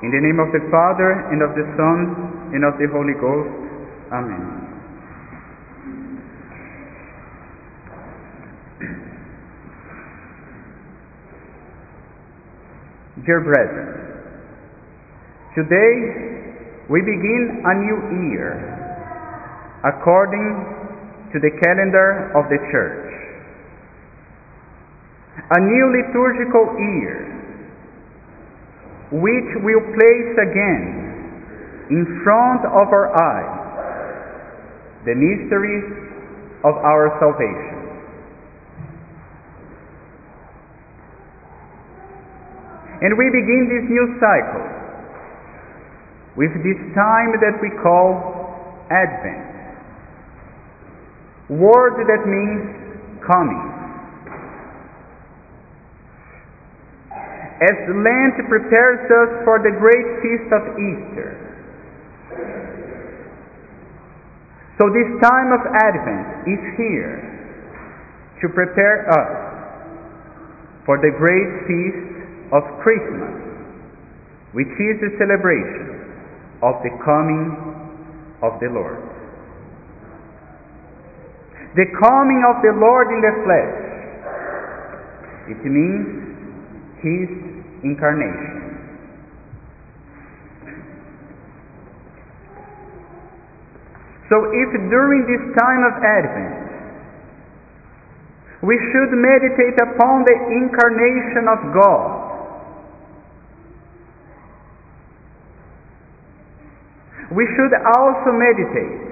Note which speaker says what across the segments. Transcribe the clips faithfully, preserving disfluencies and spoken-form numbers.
Speaker 1: In the name of the Father, and of the Son, and of the Holy Ghost. Amen. Dear brethren, today we begin a new year according to the calendar of the Church. A new liturgical year, which will place again in front of our eyes the mysteries of our salvation. And we begin this new cycle with this time that we call Advent, word that means coming. As Lent prepares us for the great feast of Easter, so this time of Advent is here to prepare us for the great feast of Christmas, which is the celebration of the coming of the Lord. The coming of the Lord in the flesh, it means His incarnation. So if during this time of Advent we should meditate upon the incarnation of God, we should also meditate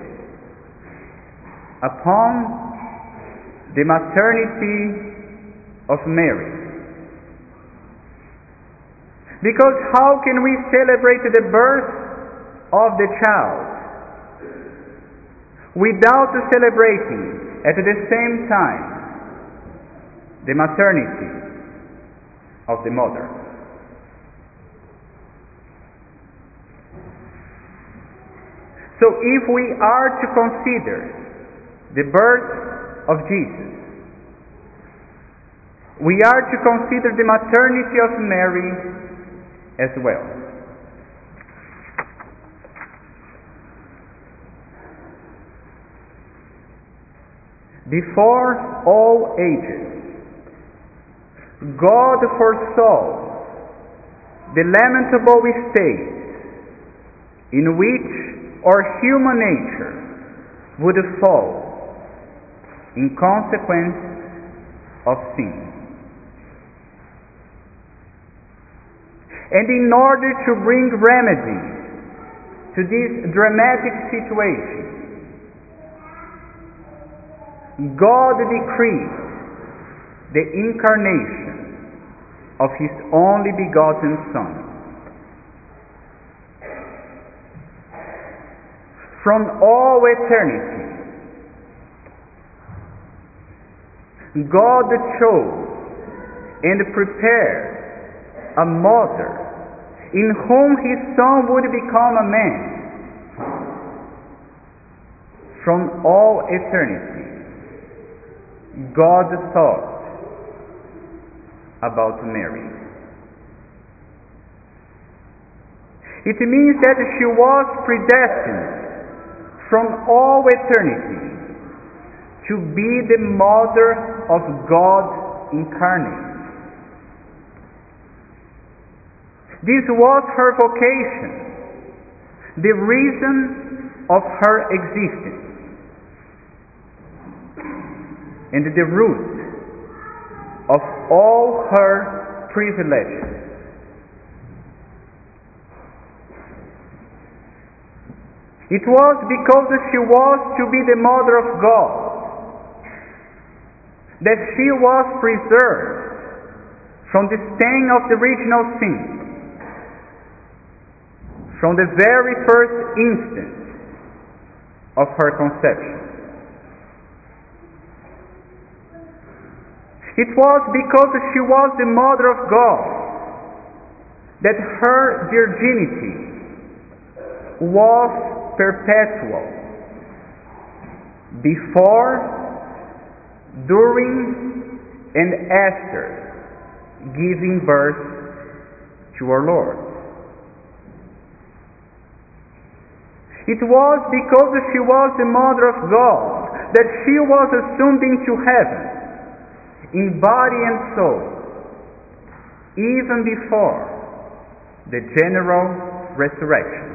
Speaker 1: upon the maternity of Mary. Because how can we celebrate the birth of the child without celebrating at the same time the maternity of the mother? So if we are to consider the birth of Jesus, we are to consider the maternity of Mary as well. Before all ages, God foresaw the lamentable state in which our human nature would fall in consequence of sin. And in order to bring remedy to this dramatic situation, God decreed the incarnation of His only begotten Son. From all eternity, God chose and prepared a mother in whom His Son would become a man. From all eternity, God thought about Mary. It means that she was predestined from all eternity to be the mother of God incarnate. This was her vocation, the reason of her existence, and the root of all her privileges. It was because she was to be the mother of God that she was preserved from the stain of the original sin. From the very first instant of her conception. It was because she was the mother of God that her virginity was perpetual, before, during, and after giving birth to our Lord. It was because she was the Mother of God that she was assumed into heaven, in body and soul, even before the general resurrection.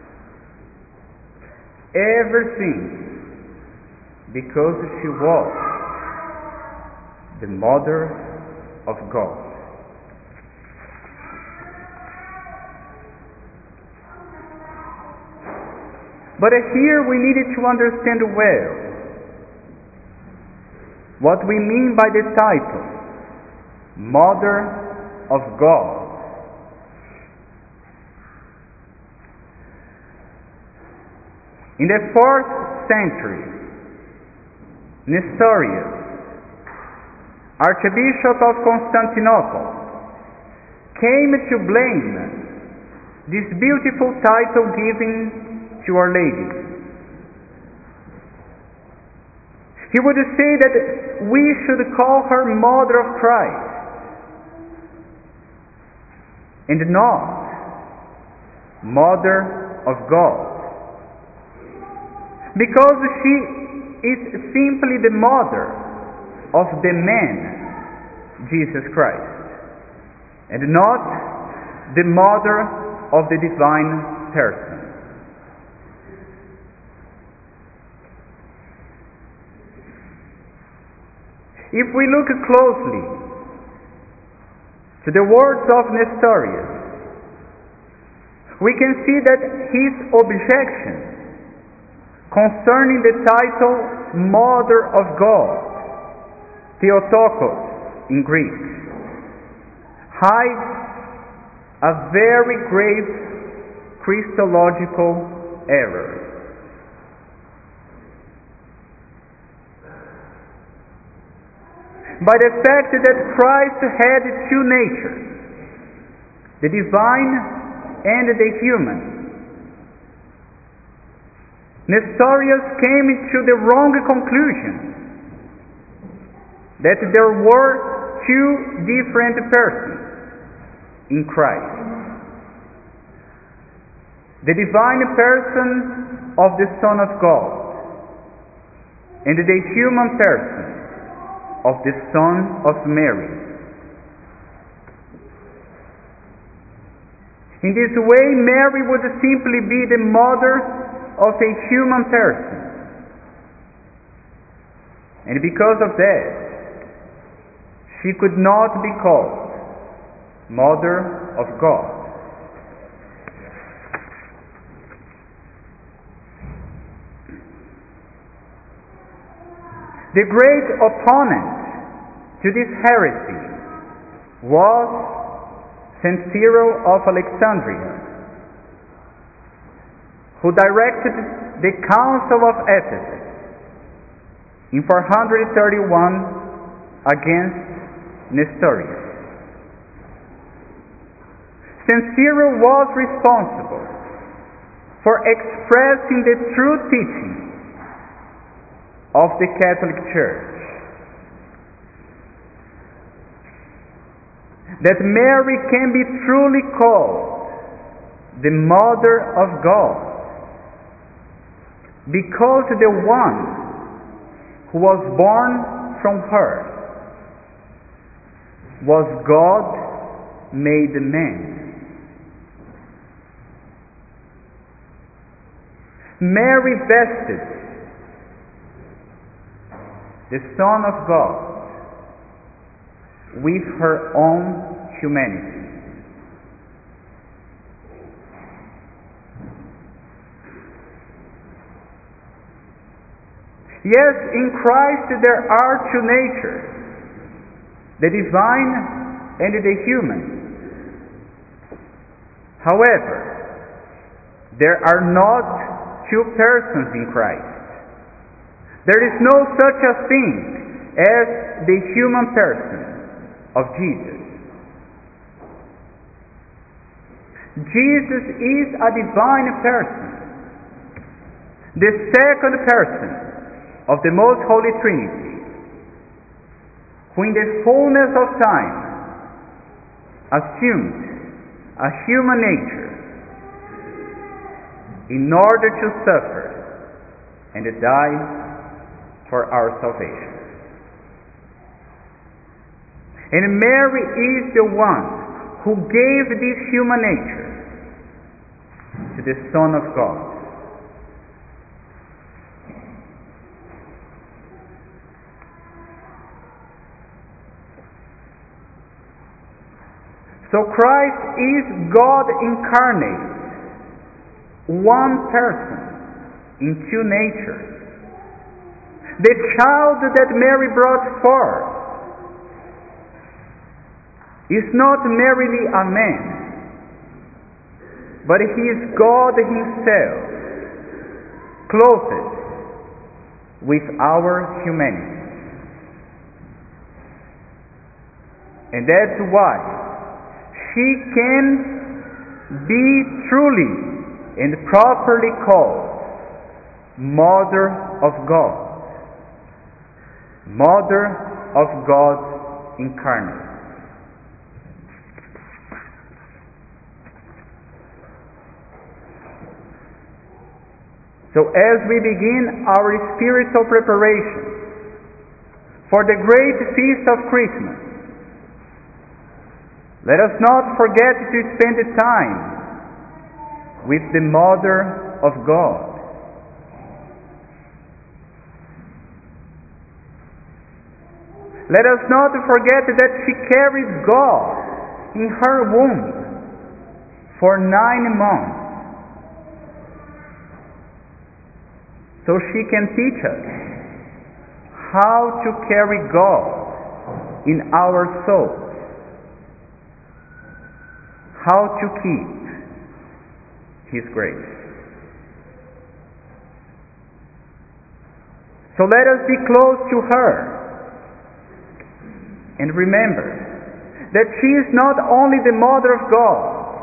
Speaker 1: Everything because she was the Mother of God. But here we needed to understand well what we mean by the title Mother of God. In the fourth century, Nestorius, Archbishop of Constantinople, came to blame this beautiful title given to Our Lady. He would say that we should call her Mother of Christ and not Mother of God, because she is simply the mother of the man, Jesus Christ, and not the mother of the divine person. If we look closely to the words of Nestorius, we can see that his objection concerning the title Mother of God, Theotokos in Greek, hides a very grave Christological error. By the fact that Christ had two natures, the divine and the human, Nestorius came to the wrong conclusion that there were two different persons in Christ: the divine person of the Son of God and the human person of the Son of Mary. In this way, Mary would simply be the mother of a human person, and because of that, she could not be called Mother of God. The great opponent to this heresy was Saint Cyril of Alexandria, who directed the Council of Ephesus in four thirty-one against Nestorius. Saint Cyril was responsible for expressing the true teaching of the Catholic Church, that Mary can be truly called the Mother of God, because the one who was born from her was God made man. Mary vested the Son of God with her own humanity. Yes, in Christ there are two natures, the divine and the human. However, there are not two persons in Christ. There is no such a thing as the human person of Jesus. Jesus is a divine person, the second person of the Most Holy Trinity, who in the fullness of time assumed a human nature in order to suffer and die for our salvation. And Mary is the one who gave this human nature to the Son of God. So Christ is God incarnate, one person in two natures. The child that Mary brought forth is not merely a man, but he is God himself, clothed with our humanity. And that's why she can be truly and properly called Mother of God, Mother of God incarnate. So as we begin our spiritual preparation for the great feast of Christmas, let us not forget to spend time with the Mother of God. Let us not forget that she carried God in her womb for nine months, so she can teach us how to carry God in our souls, how to keep His grace. So let us be close to her and remember that she is not only the Mother of God,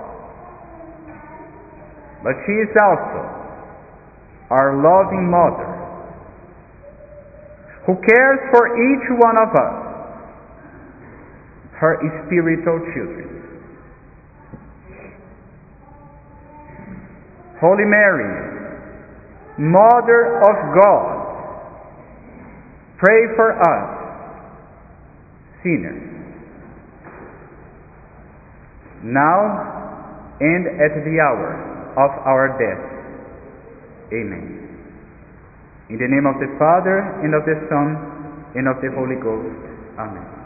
Speaker 1: but she is also our loving Mother, who cares for each one of us, her spiritual children. Holy Mary, Mother of God, pray for us sinners, now and at the hour of our death. Amen. In the name of the Father, and of the Son, and of the Holy Ghost. Amen.